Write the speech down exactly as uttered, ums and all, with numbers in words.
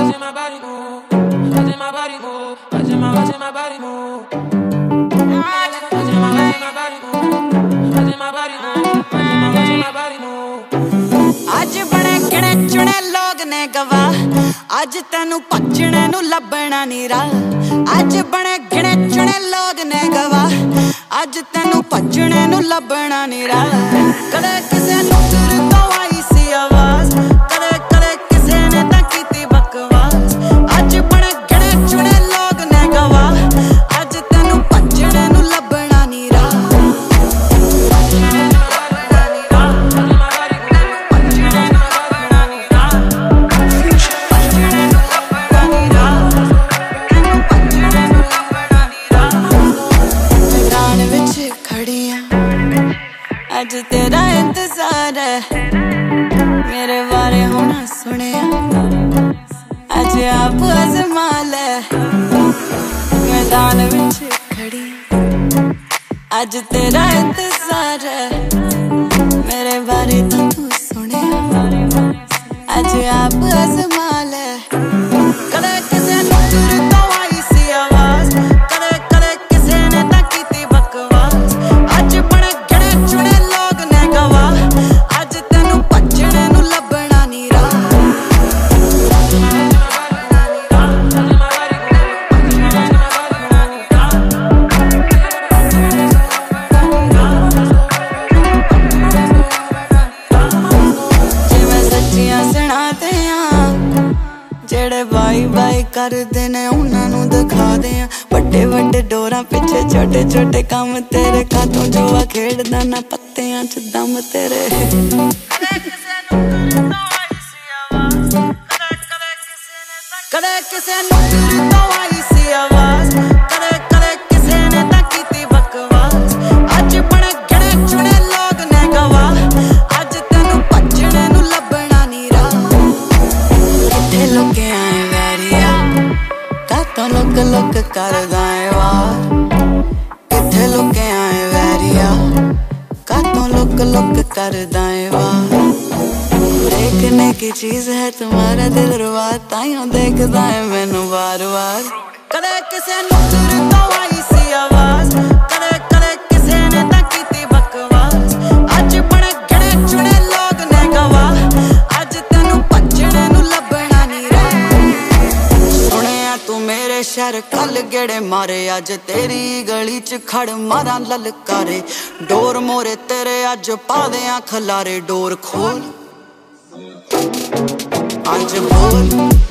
watching my body move, watching my body move, watching my watching my body move, watching my watching my body move, watching my body move, watching my watching my body move। आज बड़े गिने चुने लोग ने गवा, आज तेनू भजने नू लभना नी राह। आज बड़े गिने चुने लोग ने गवा, आज तेनू भजने नू लभना नी राह। कदे किसे नू तुर तो आई सी आवाज, कदे कदे किसे ने तां कीती बकवास। आज बड़े गिने चुने लोग ने गवा, आज तेनू भजने नू लभना नी राह। आज तेरा इंतजार है, मेरे बारे होना सुने, आज आप आज़मा ले। मैदान विच खड़ी, आज तेरा इंतजार है, मेरे बारे तो तू सुने, आज आप आज़मा ले। कदे किसे नू तुर तो आई सी आवाज, कदे कदे किसे ने तां कीती बकवास। आज बड़े गिने चुने लोग ने गवा, आज तेनू भजने नू लभना नी राह। जिवें सच्चियां सुणाते आ, जेड़े बाई बाई करदे ने उन्हां नू दिखादे आ। वड्डे वड्डे डोरां पिछे छोटे छोटे काम तेरे, खातों जुआ खेड़दा ना पत्तियां च दम तेरे। कदे किसे नू तुर तो आई सी आवाज, कदे कदे किसे ने तां कीती बकवास। आज बड़े गिने चुने लोग ने गवा, आज तेनू भजने नू लभना नी राह। किथे लुके आए वैरिया, कातों लुक लुक करदा ऐ वार। किथे लुके आए वैरिया, कातों लुक लुक करदा ऐ वार। देखने की चीज है तुम्हारा दिल रुबा, ताइयों देखदा है मैनू बार बार। कदे किसे नू तुर तो आई सी आवाज, कदे कदे किसे ने तां कीती बकवास। आज बड़े गिने चुने लोग ने गवा, आज तेनू भजने नू लभना नी राह। सुनिया तू मेरे शहर कल गेड़े मारे, आज तेरी गली च खड़ मारा ललकारे। डोर मोरे तेरे आज पा देआं खलारे, डोर खोल आज बोल।